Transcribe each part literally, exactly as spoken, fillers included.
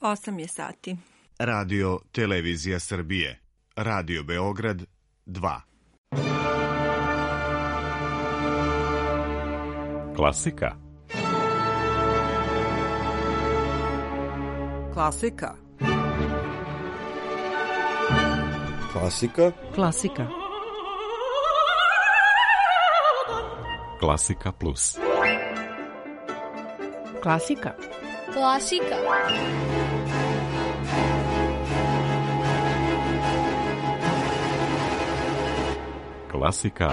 osam je sati. Radio Televizija Srbije. Radio Beograd dva. Klasika. Klasika. Klasika. Klasika. Klasika plus. Klasika. Klasika. Klasika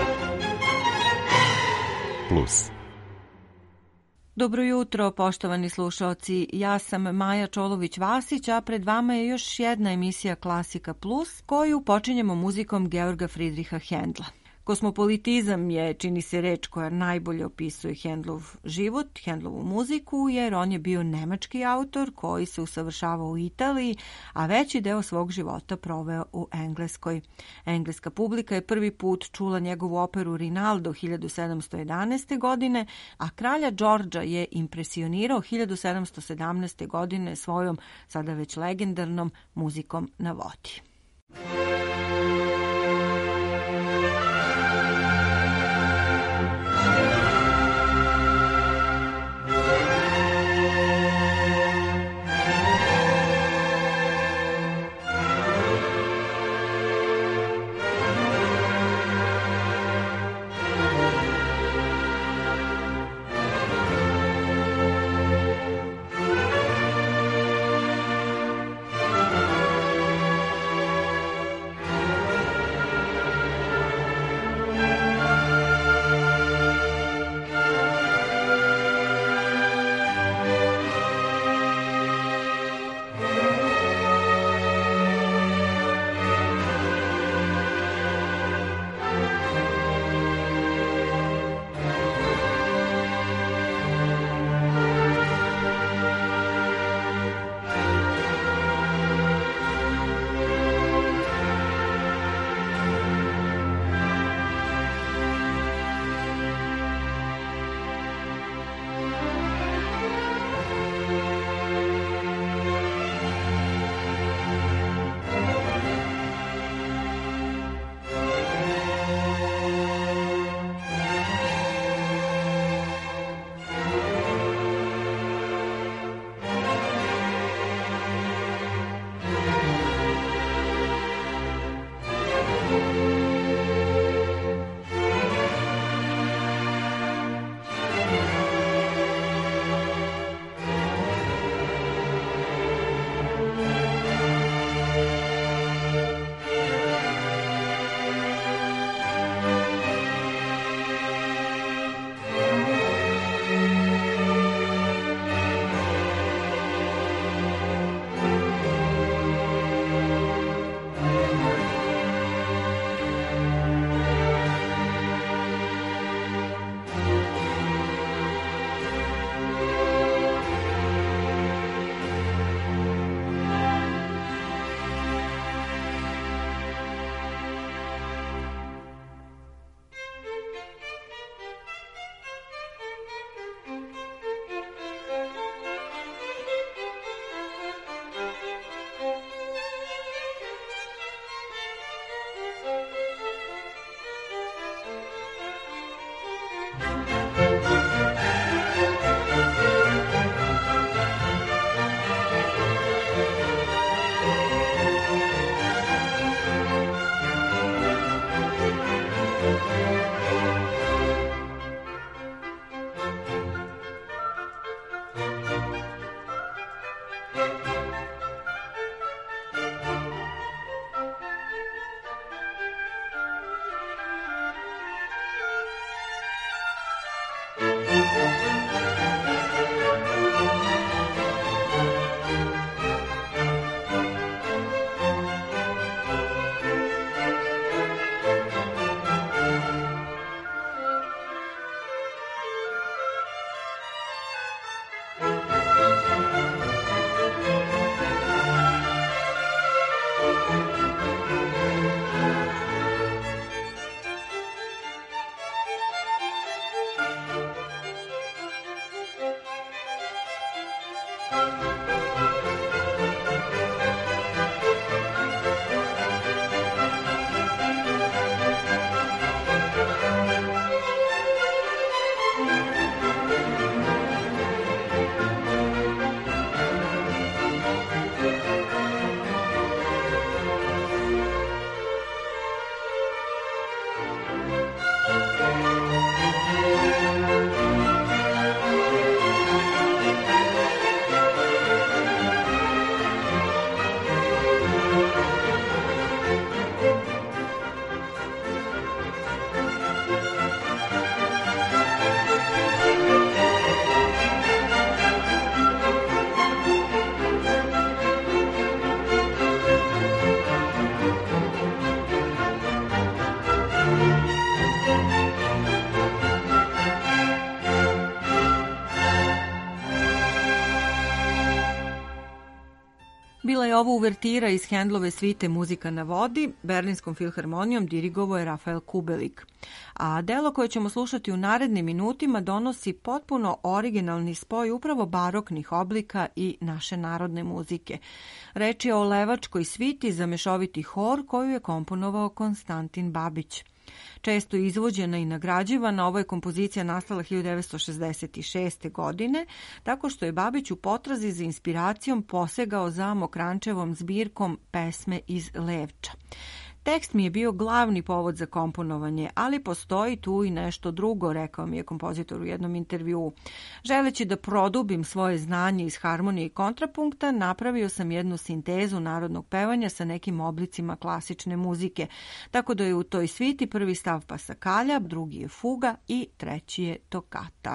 plus. Dobro jutro, poštovani slušaoci. Ja sam Maja Čolović-Vasić, a pred vama je još jedna emisija Klasika plus, koju počinjemo muzikom Georga Fridriha Hendla. Kosmopolitizam je, čini se, reč koja najbolje opisuje Hendlov život, Hendlovu muziku, jer on je bio nemački autor koji se usavršavao u Italiji, a veći deo svog života proveo u Engleskoj. Engleska publika je prvi put čula njegovu operu Rinaldo hiljadu sedamsto jedanaeste. godine, a kralja Đorđa je impresionirao hiljadu sedamsto sedamnaeste. godine svojom, sada već legendarnom, muzikom na vodi. Bila je ovo uvertira iz Handlove svite Muzika na vodi, Berlinskom filharmonijom dirigovao je Rafael Kubelik. A delo koje ćemo slušati u narednim minutima donosi potpuno originalni spoj upravo baroknih oblika i naše narodne muzike. Reč je o levačkoj sviti za mešoviti hor koju je komponovao Konstantin Babić. Često izvođena i nagrađivana, ovo je kompozicija nastala hiljadu devetsto šezdeset šeste. godine, tako što je Babić u potrazi za inspiracijom posegao za Mokrančevom zbirkom Pesme iz Levča. Tekst mi je bio glavni povod za komponovanje, ali postoji tu i nešto drugo, rekao mi je kompozitor u jednom intervjuu. Želeći da produbim svoje znanje iz harmonije i kontrapunkta, napravio sam jednu sintezu narodnog pevanja sa nekim oblicima klasične muzike, tako da je u toj sviti prvi stav pasakalja, drugi je fuga i treći je tokata.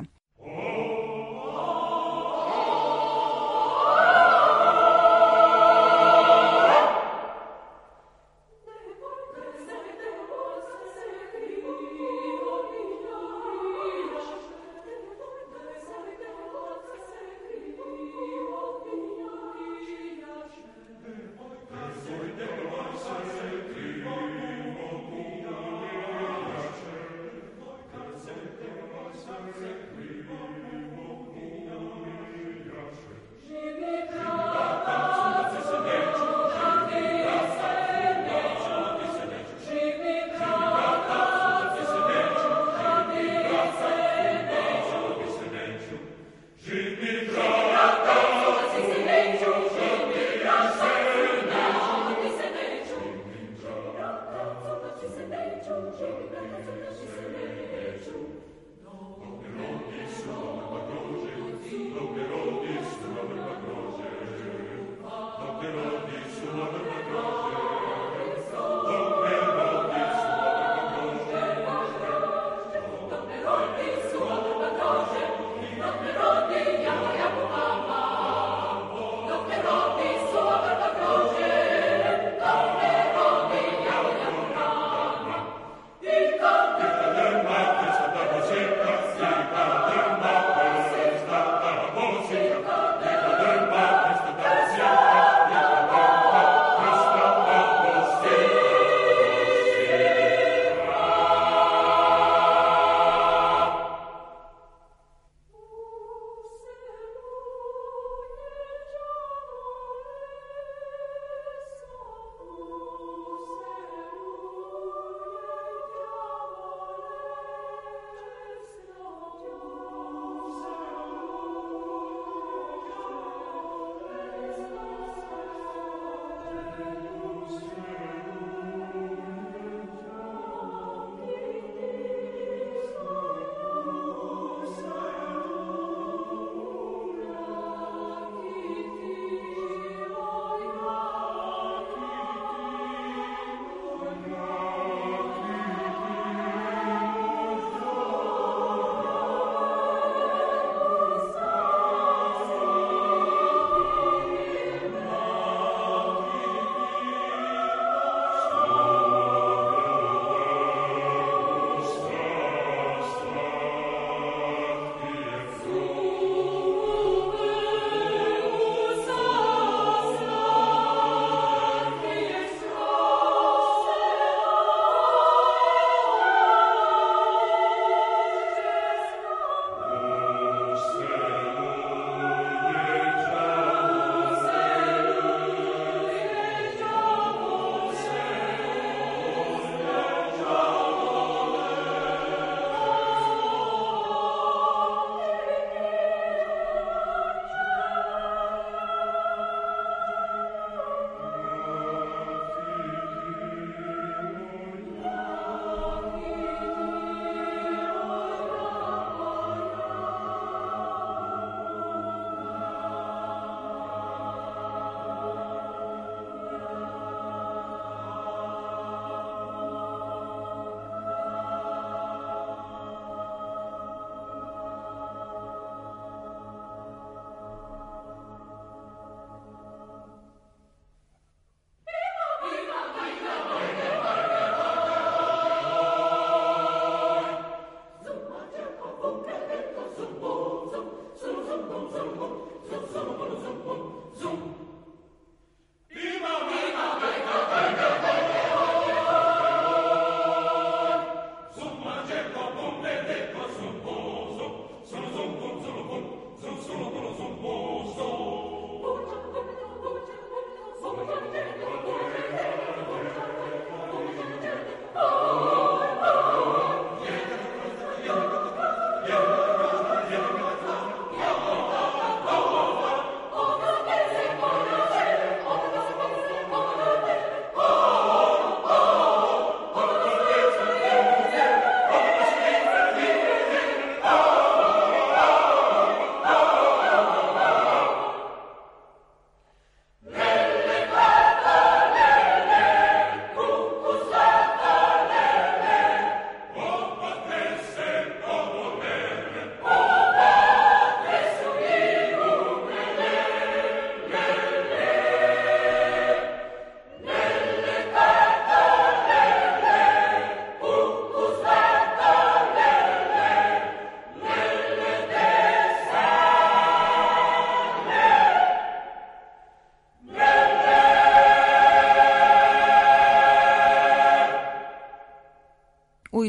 Thank you.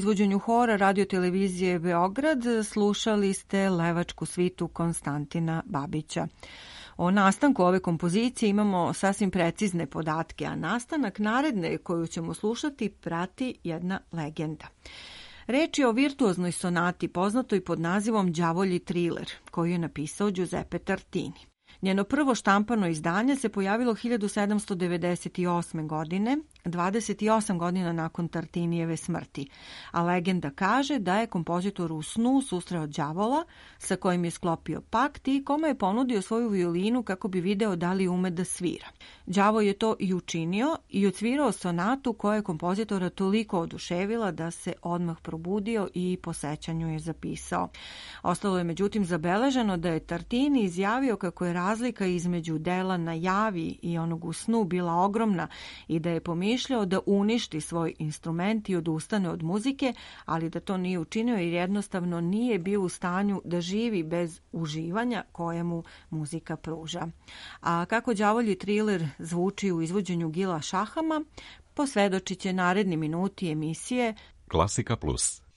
izvođenju hora Radio-televizije Beograd slušali ste Levačku svitu Konstantina Babića. O nastanku ove kompozicije imamo sasvim precizne podatke, a nastanak naredne koju ćemo slušati prati jedna legenda. Reč je o virtuoznoj sonati poznatoj pod nazivom Đavolji triler, koju je napisao Giuseppe Tartini. Njeno prvo štampano izdanje se pojavilo hiljadu sedamsto devedeset osme. godine, dvadeset osam godina nakon Tartinijeve smrti, a legenda kaže da je kompozitor u snu susreo đavola sa kojim je sklopio pakt i kome je ponudio svoju violinu kako bi video da li ume da svira. Đavo je to i učinio i odsvirao sonatu koja je kompozitora toliko oduševila da se odmah probudio i po sećanju je zapisao. Ostalo je međutim zabeleženo da je Tartini izjavio kako je razlika između dela na javi i onog u snu bila ogromna i da je pomišljao da uništi svoj instrument i odustane od muzike, ali da to nije učinio jer jednostavno nije bio u stanju da živi bez uživanja koje mu muzika pruža. A kako Đavolji triler zvuči u izvođenju Gila Šahama, posvedočit će naredni minuti emisije Klasika Plus.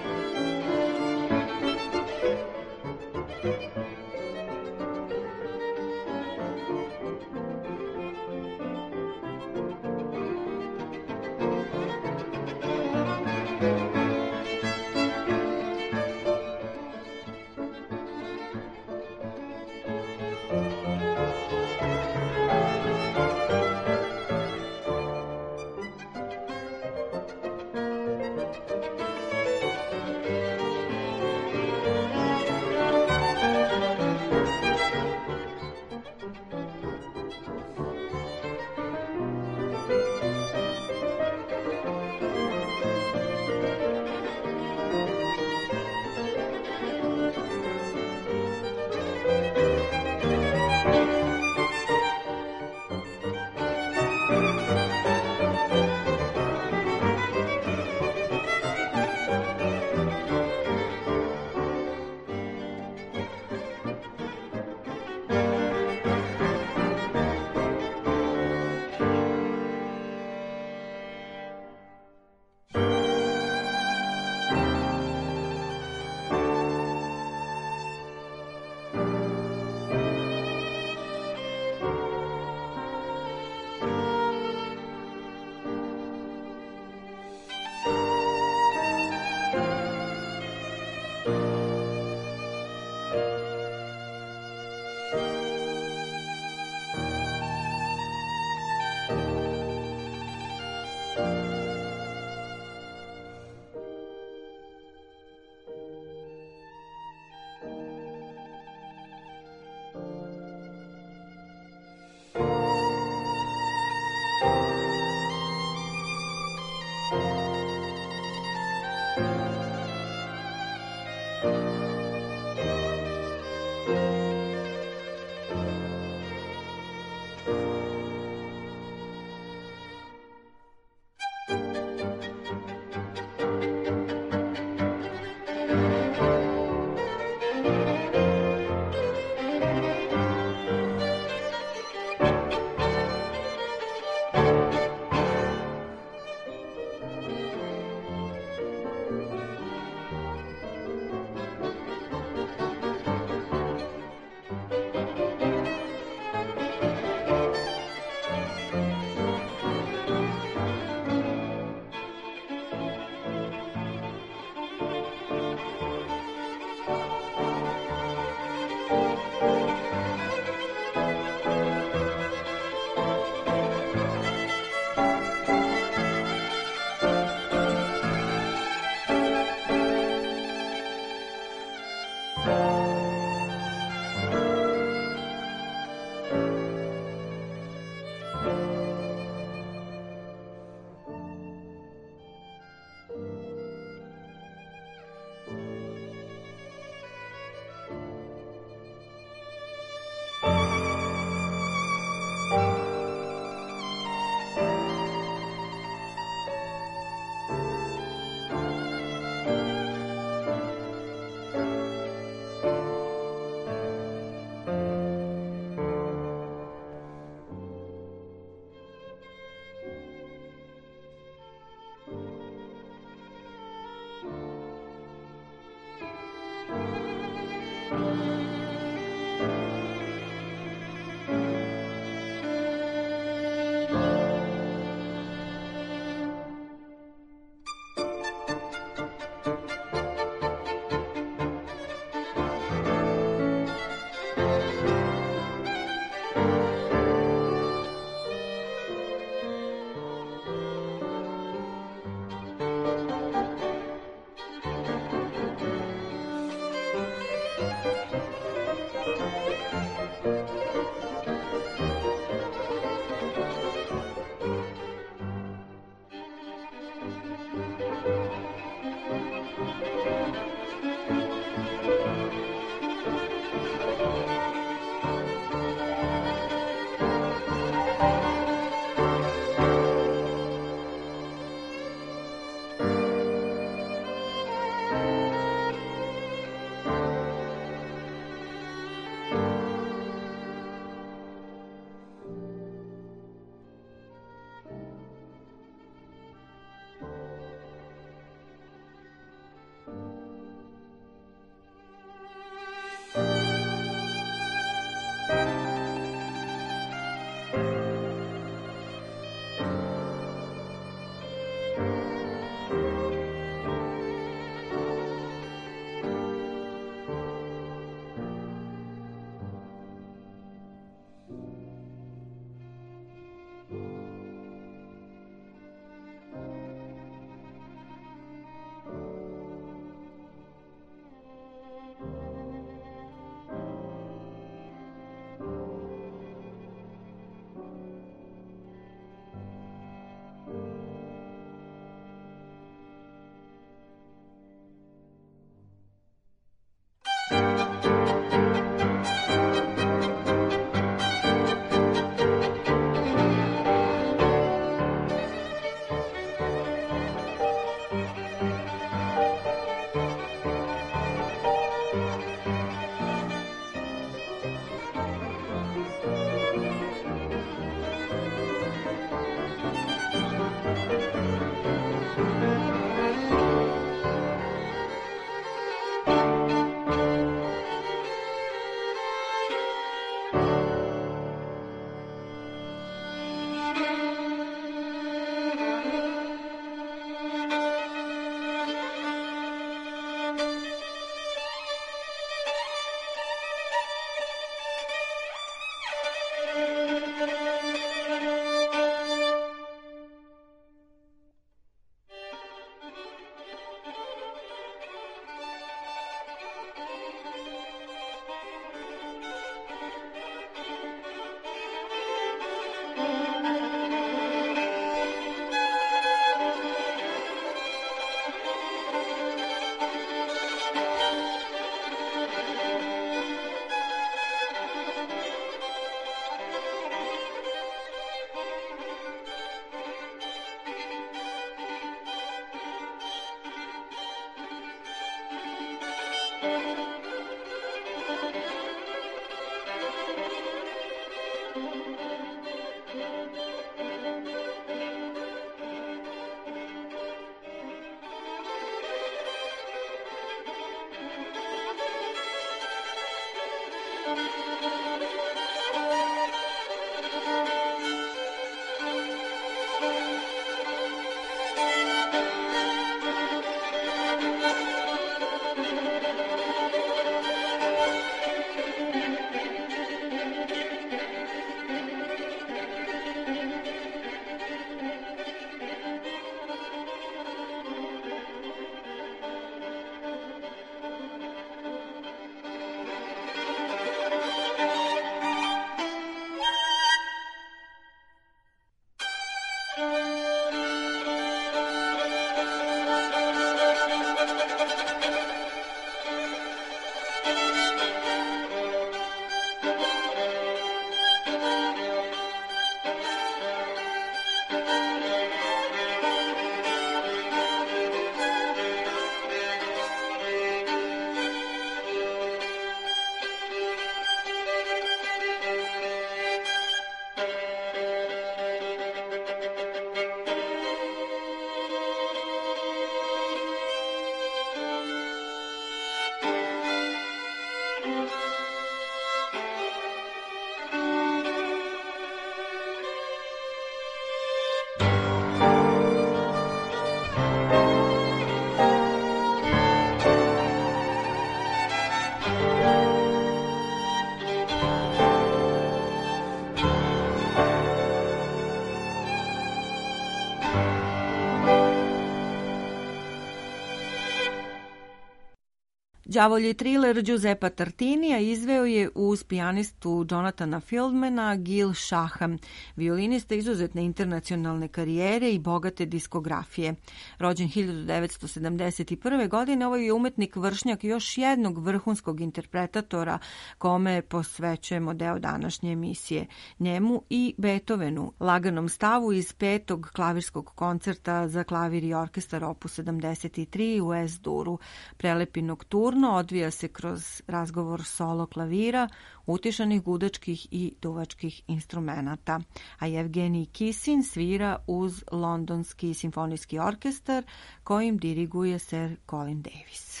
Đavolji triler Giuseppa Tartinija izveo je uz pijanistu Jonathana Fieldmana Gil Shaha, violinista izuzetne internacionalne karijere i bogate diskografije. Rođen hiljadu devetsto sedamdeset prve. godine, ovaj je umetnik vršnjak još jednog vrhunskog interpretatora kome posvećujemo deo današnje emisije. Njemu i Beethovenu, laganom stavu iz petog klavirskog koncerta za klavir i orkestar opus sedamdeset tri u Es-Duru. Prelepi nokturno odvija se kroz razgovor solo klavira, utišanih gudačkih i duvačkih instrumenata, a Evgenij Kisin svira uz Londonski simfonijski orkestar kojim diriguje Sir Colin Davis.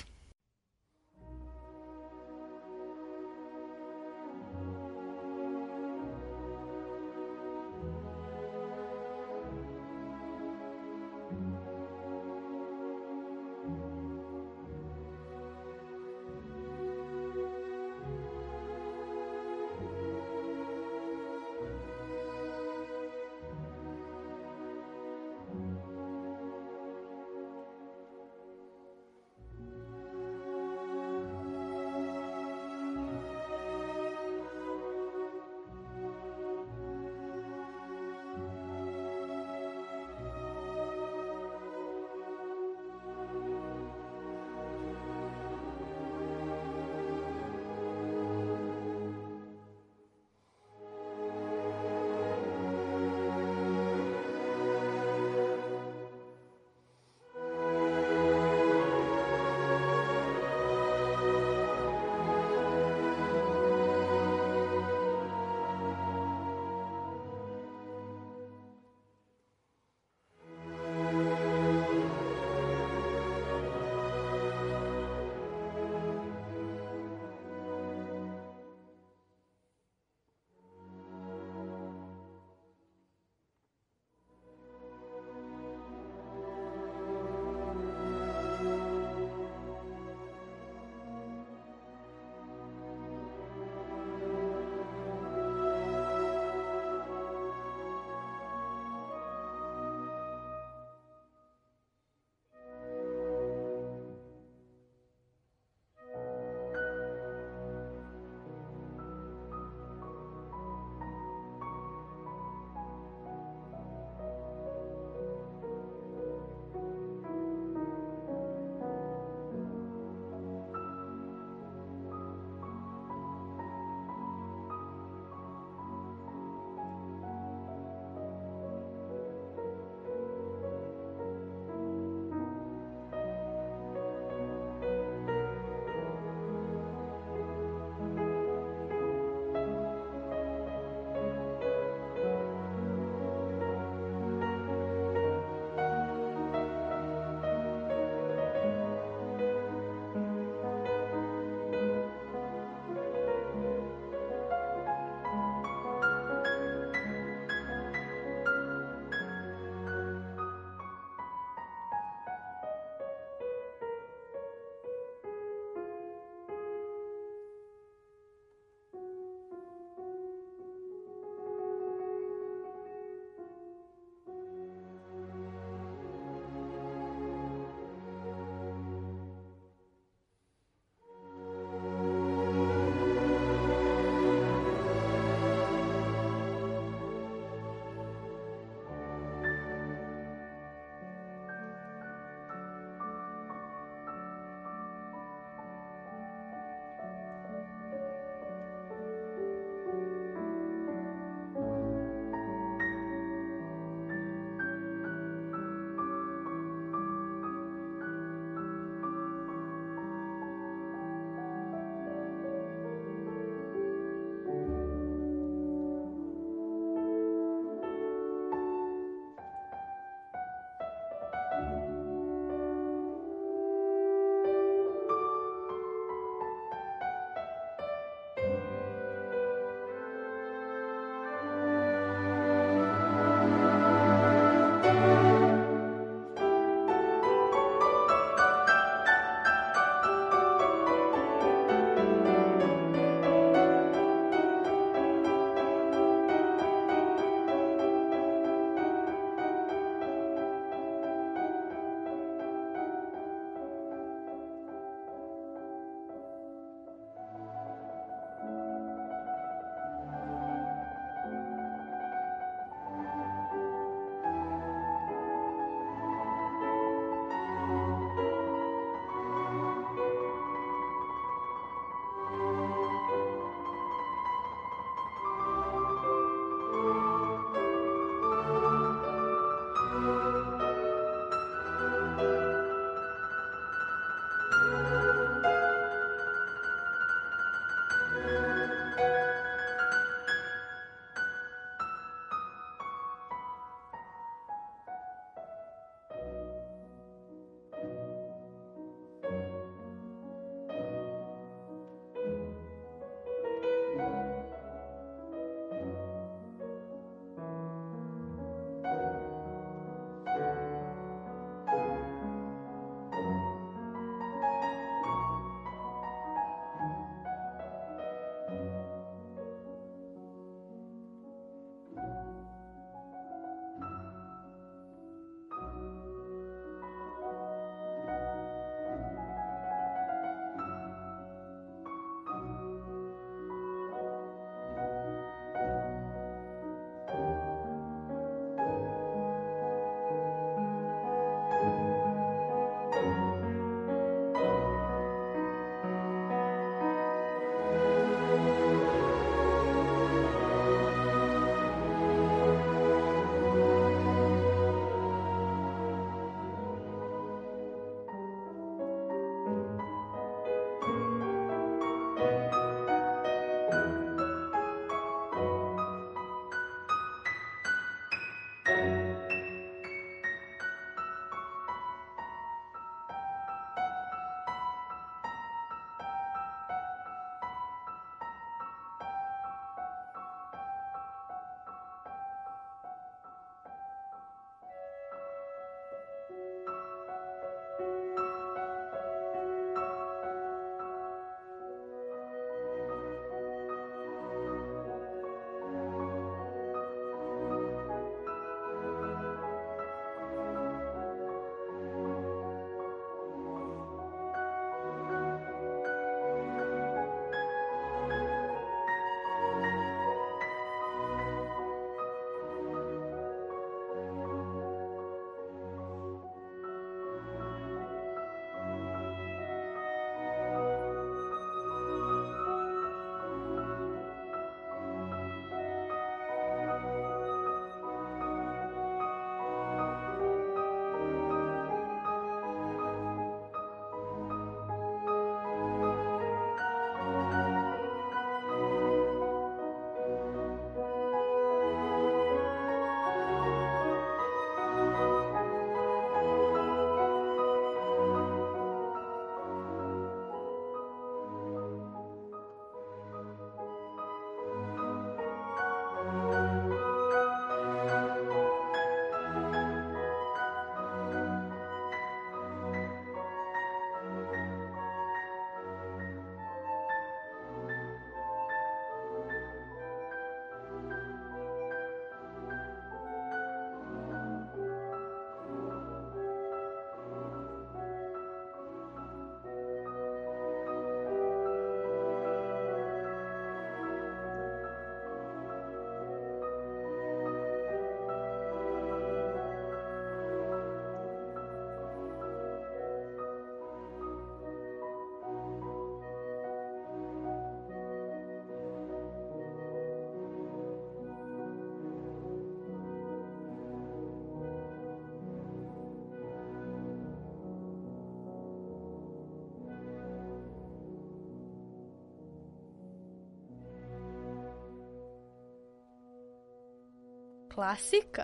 Klasika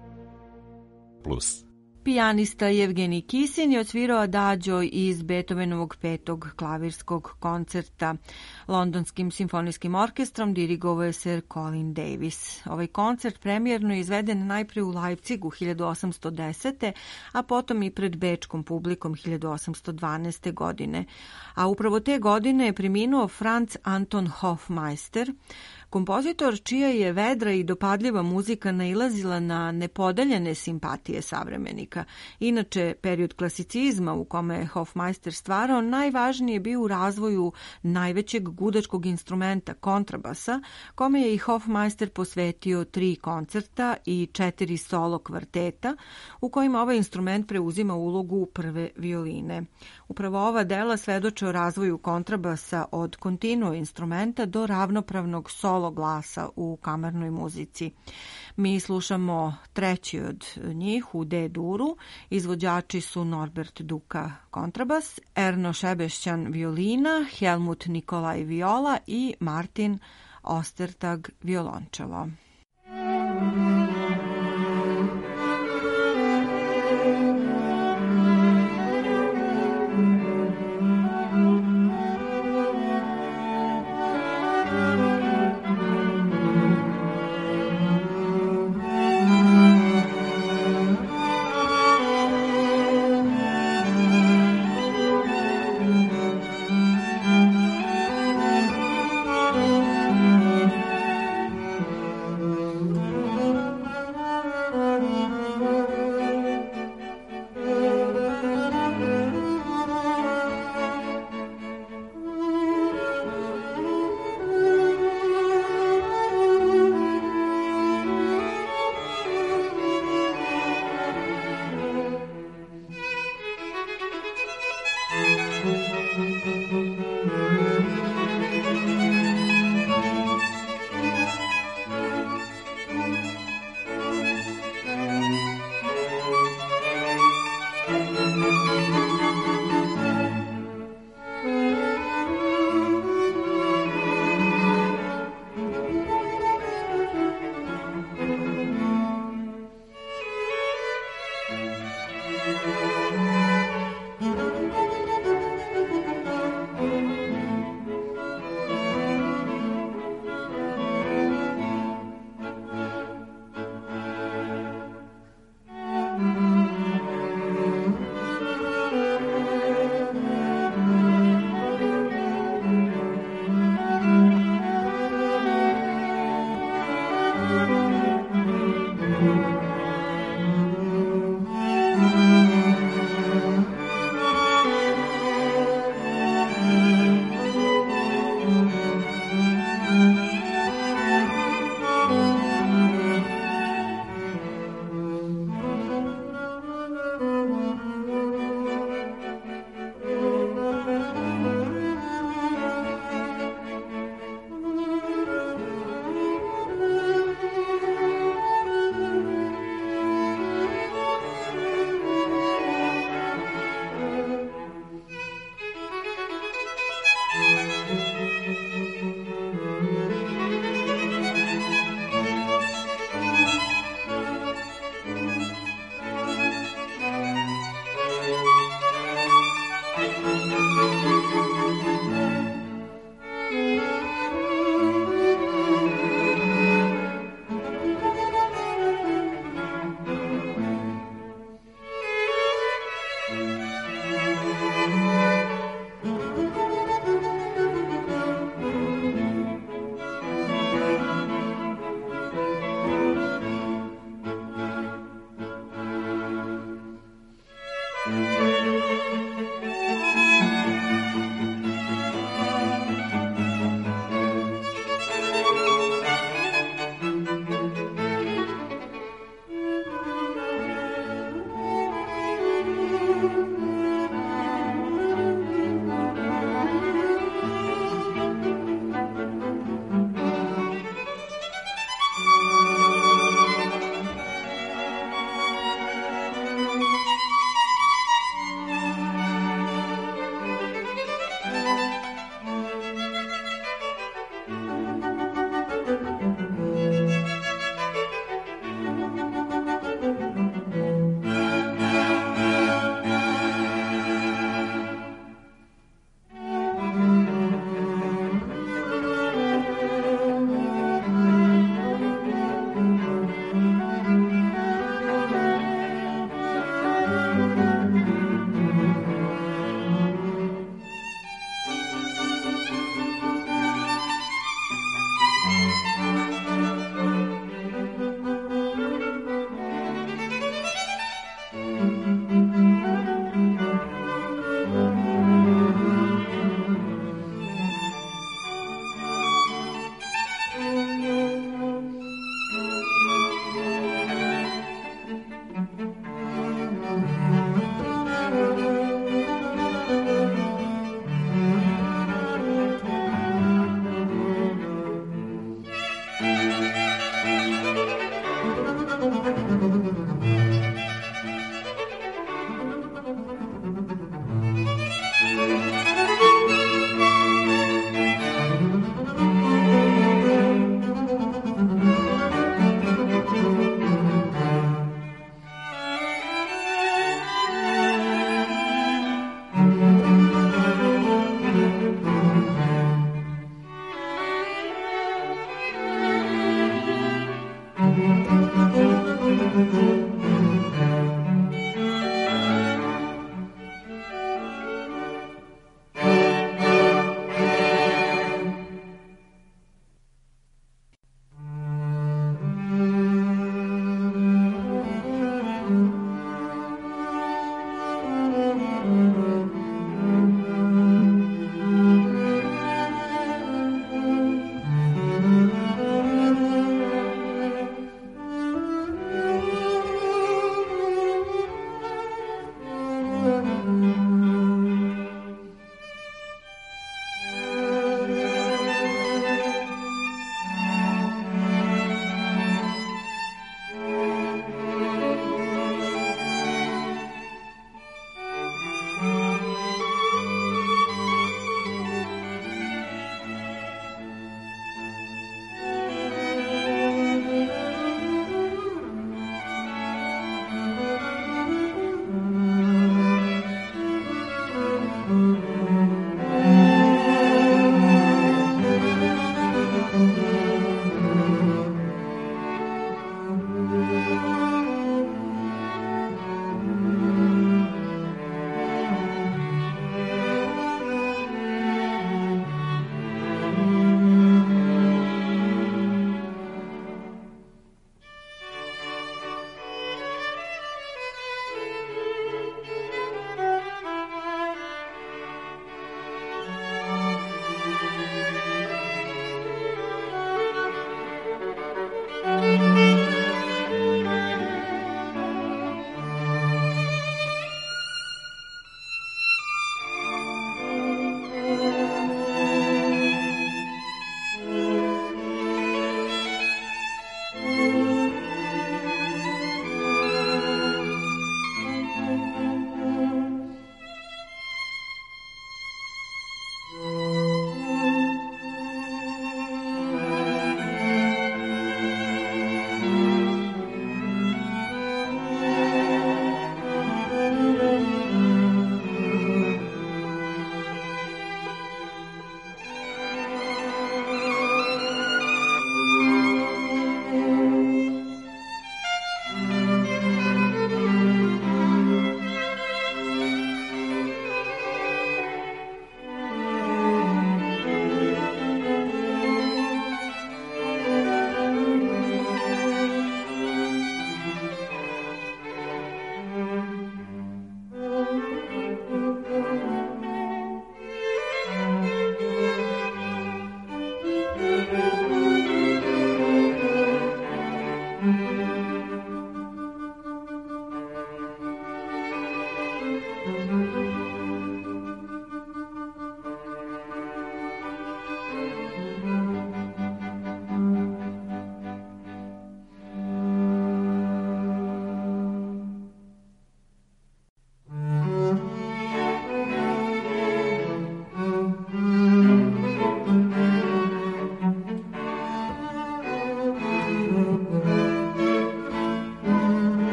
Plus. Pijanista Jevgenij Kisin je odsvirao adagio iz Beethovenovog petog klavirskog koncerta. Londonskim simfonijskim orkestrom dirigovao je Sir Colin Davis. Ovaj koncert premijerno je izveden najpre u Leipzigu hiljadu osamsto desete. a potom i pred bečkom publikom hiljadu osamsto dvanaeste. godine. A upravo te godine je preminuo Franz Anton Hofmeister, kompozitor čija je vedra i dopadljiva muzika nailazila na nepodeljene simpatije savremenika. Inače, period klasicizma u kome je Hofmeister stvarao najvažniji je bio u razvoju najvećeg gudačkog instrumenta kontrabasa, kome je i Hofmeister posvetio tri koncerta i četiri solo kvarteta, u kojima ovaj instrument preuzima ulogu prve violine. Upravo ova dela svedoče o razvoju kontrabasa od kontinuo instrumenta do ravnopravnog solo glasa u kamarnoj muzici. Mi slušamo treći od njih u D-duru. Izvođači su Norbert Duka kontrabas, Erno Šebešćan violina, Helmut Nikolaj viola i Martin Ostertag violončelo.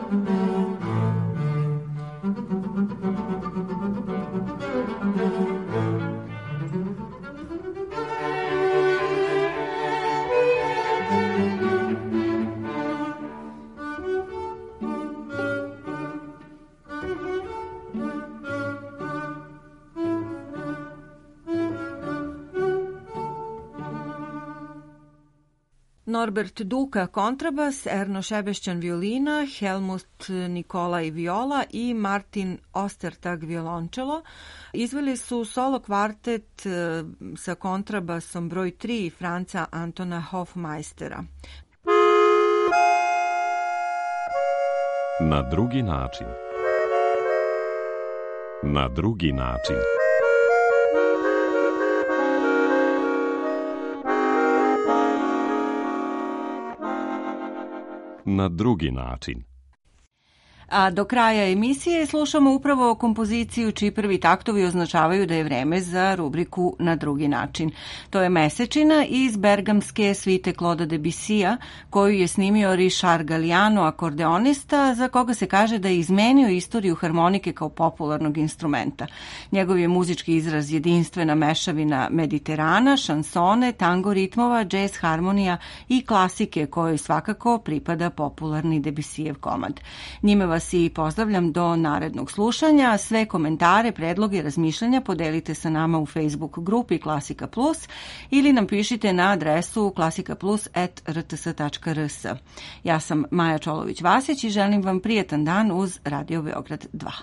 Norbert Duka kontrabas, Erno Šebešćan violina, Helmut Nikolaj viola i Martin Ostertag violončelo. Izveli su solo kvartet sa kontrabasom broj tri Franca Antona Hofmeistera. Na drugi način. Na drugi način. Na drugi način. A do kraja emisije slušamo upravo kompoziciju čiji prvi taktovi označavaju da je vreme za rubriku Na drugi način. To je Mesečina iz bergamske svite Claude Debussija, koju je snimio Richard Galliano, akordeonista, za koga se kaže da je izmenio istoriju harmonike kao popularnog instrumenta. Njegov je muzički izraz jedinstvena mešavina mediterana, šansone, tango ritmova, džez harmonija i klasike kojoj svakako pripada popularni Debussijev komad. Njime vas i pozdravljam do narednog slušanja. Sve komentare, predloge i razmišljanja podelite sa nama u Facebook grupi Klasika Plus ili nam pišite na adresu klasikaplus at r t s tačka r s. Ja sam Maja Čolović-Vasić i želim vam prijetan dan uz Radio Beograd dva.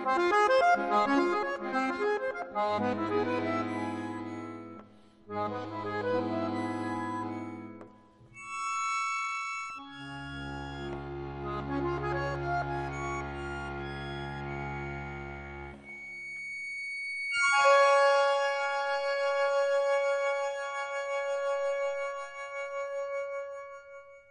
Thank you.